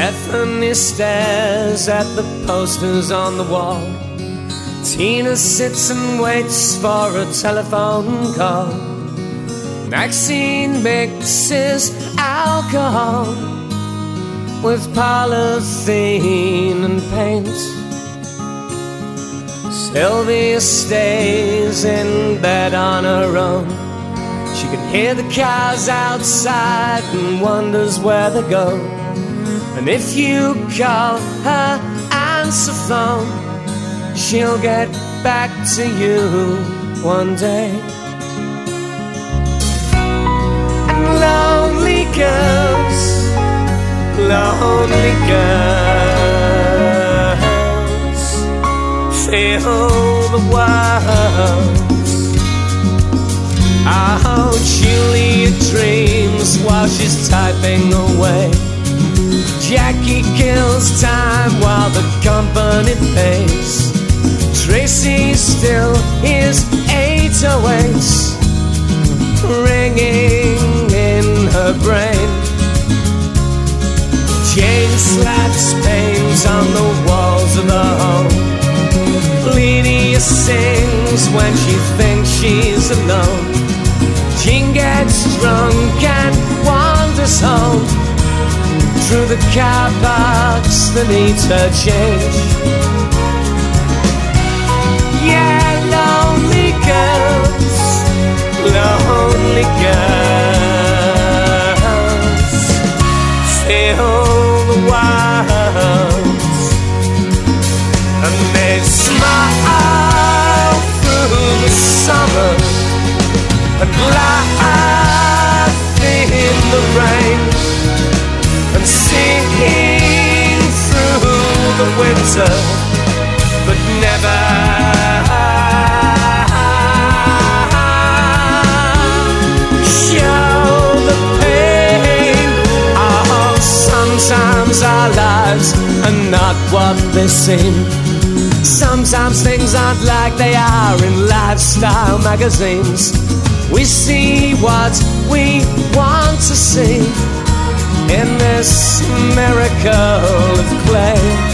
Bethany stares at the posters on the wall. Tina sits and waits for a telephone call. Maxine mixes alcohol with polythene and paint. Sylvia stays in bed on her own. She can hear the cars outside and wonders where they go. And if you call her answer phone, she'll get back to you one day. And lonely girls fill the world. Oh, Julia dreams while she's typing away. Jackie kills time while the company pays. Tracy still hears 808s ringing in her brain. Jane slaps paint on the walls of the home. Lydia sings when she thinks she's alone. Jean gets drunk and wanders home through the car parks that need her change. Yeah, lonely girls fill the world. And they smile through the summer and laugh in the rain, and sing through the winter, but never show the pain. Oh, sometimes our lives are not what they seem. Sometimes things aren't like they are in lifestyle magazines. We see what we want to see in this miracle of clay.